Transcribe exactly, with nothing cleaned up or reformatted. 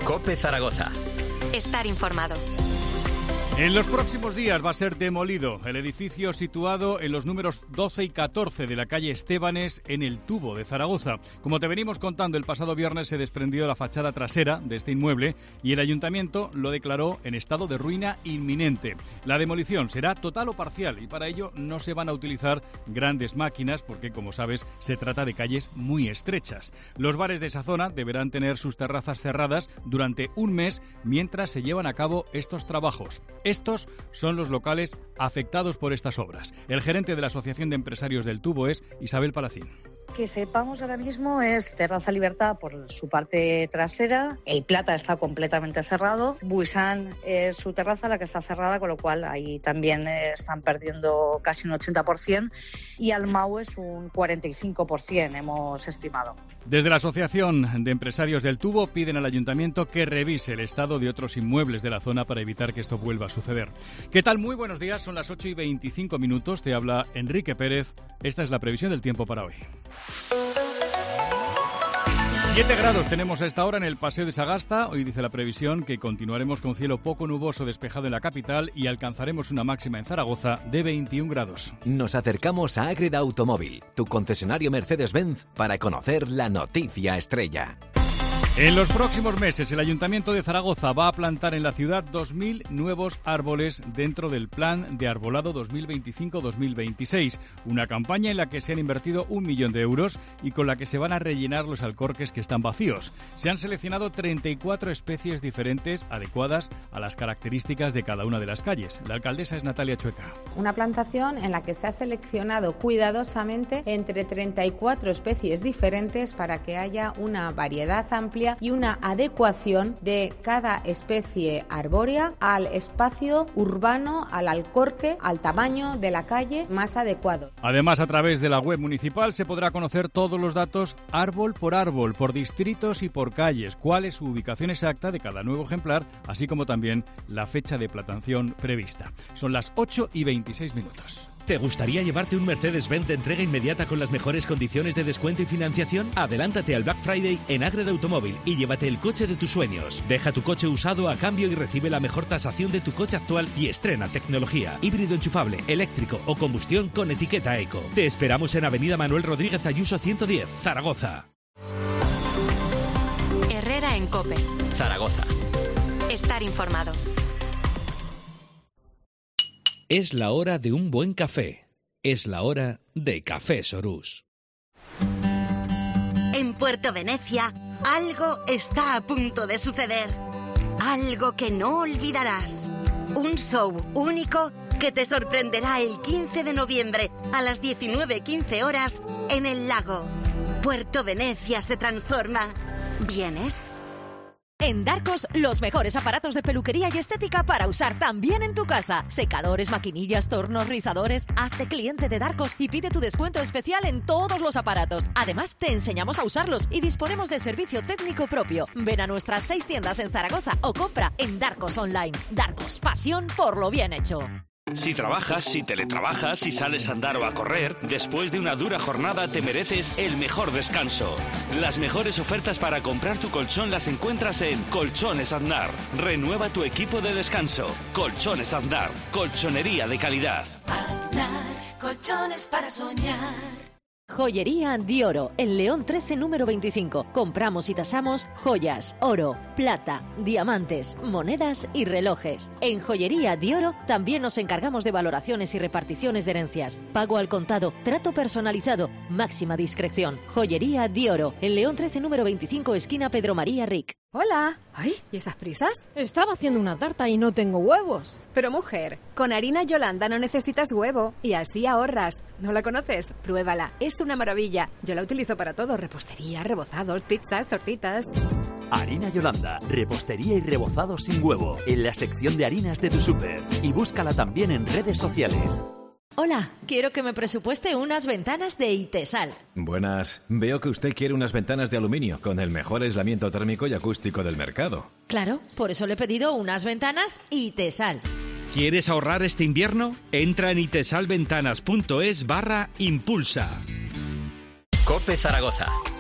COPE Zaragoza. Estar informado. En los próximos días va a ser demolido el edificio situado en los números doce y catorce de la calle Estébanes, en el Tubo de Zaragoza. Como te venimos contando, el pasado viernes se desprendió la fachada trasera de este inmueble y el ayuntamiento lo declaró en estado de ruina inminente. La demolición será total o parcial y para ello no se van a utilizar grandes máquinas porque, como sabes, se trata de calles muy estrechas. Los bares de esa zona deberán tener sus terrazas cerradas durante un mes mientras se llevan a cabo estos trabajos. Estos son los locales afectados por estas obras. El gerente de la Asociación de Empresarios del Tubo es Isabel Palacín. Que sepamos ahora mismo es Terraza Libertad por su parte trasera, El Plata está completamente cerrado, Buisan es su terraza la que está cerrada, con lo cual ahí también están perdiendo casi un ochenta por ciento y Almau es un cuarenta y cinco por ciento, hemos estimado. Desde la Asociación de Empresarios del Tubo piden al Ayuntamiento que revise el estado de otros inmuebles de la zona para evitar que esto vuelva a suceder. ¿Qué tal? Muy buenos días, son las ocho y veinticinco minutos, te habla Enrique Pérez. Esta es la previsión del tiempo para hoy. siete grados tenemos a esta hora en el Paseo de Sagasta. Hoy dice la previsión que continuaremos con cielo poco nuboso despejado en la capital y alcanzaremos una máxima en Zaragoza de veintiún grados. Nos acercamos a Ágreda Automóvil, tu concesionario Mercedes-Benz, para conocer la noticia estrella. En los próximos meses, el Ayuntamiento de Zaragoza va a plantar en la ciudad dos mil nuevos árboles dentro del Plan de Arbolado dos mil veinticinco dos mil veintiséis, una campaña en la que se han invertido un millón de euros y con la que se van a rellenar los alcorques que están vacíos. Se han seleccionado treinta y cuatro especies diferentes adecuadas a las características de cada una de las calles. La alcaldesa es Natalia Chueca. Una plantación en la que se ha seleccionado cuidadosamente entre treinta y cuatro especies diferentes para que haya una variedad amplia y una adecuación de cada especie arbórea al espacio urbano, al alcorque, al tamaño de la calle más adecuado. Además, a través de la web municipal se podrá conocer todos los datos árbol por árbol, por distritos y por calles, cuál es su ubicación exacta de cada nuevo ejemplar, así como también la fecha de plantación prevista. Son las ocho y veintiséis minutos. ¿Te gustaría llevarte un Mercedes-Benz de entrega inmediata con las mejores condiciones de descuento y financiación? Adelántate al Black Friday en Ágreda Automóvil y llévate el coche de tus sueños. Deja tu coche usado a cambio y recibe la mejor tasación de tu coche actual y estrena tecnología, híbrido enchufable, eléctrico o combustión con etiqueta eco. Te esperamos en Avenida Manuel Rodríguez Ayuso ciento diez, Zaragoza. Herrera en COPE. Zaragoza. Estar informado. Es la hora de un buen café. Es la hora de Café Sorús. En Puerto Venecia, algo está a punto de suceder. Algo que no olvidarás. Un show único que te sorprenderá el quince de noviembre a las diecinueve quince horas en el lago. Puerto Venecia se transforma. ¿Vienes? En Darcos, los mejores aparatos de peluquería y estética para usar también en tu casa. Secadores, maquinillas, tornos, rizadores. Hazte cliente de Darcos y pide tu descuento especial en todos los aparatos. Además, te enseñamos a usarlos y disponemos de servicio técnico propio. Ven a nuestras seis tiendas en Zaragoza o compra en Darcos Online. Darcos, pasión por lo bien hecho. Si trabajas, si teletrabajas, si sales a andar o a correr, después de una dura jornada te mereces el mejor descanso. Las mejores ofertas para comprar tu colchón las encuentras en Colchones Aznar. Renueva tu equipo de descanso. Colchones Aznar, colchonería de calidad. Aznar, colchones para soñar. Joyería Dioro, en León trece número veinticinco. Compramos y tasamos joyas, oro, plata, diamantes, monedas y relojes. En Joyería Dioro también nos encargamos de valoraciones y reparticiones de herencias. Pago al contado, trato personalizado, máxima discreción. Joyería Dioro, en León trece número veinticinco, esquina Pedro María Ric. Hola. Ay, ¿y esas prisas? Estaba haciendo una tarta y no tengo huevos. Pero mujer, con harina Yolanda no necesitas huevo y así ahorras. ¿No la conoces? Pruébala, es una maravilla. Yo la utilizo para todo, repostería, rebozados, pizzas, tortitas. Harina Yolanda, repostería y rebozados sin huevo, en la sección de harinas de tu súper. Y búscala también en redes sociales. Hola, quiero que me presupueste unas ventanas de Itesal. Buenas. Veo que usted quiere unas ventanas de aluminio con el mejor aislamiento térmico y acústico del mercado. Claro, por eso le he pedido unas ventanas Itesal. ¿Quieres ahorrar este invierno? Entra en itesalventanas punto es barra impulsa. COPE Zaragoza.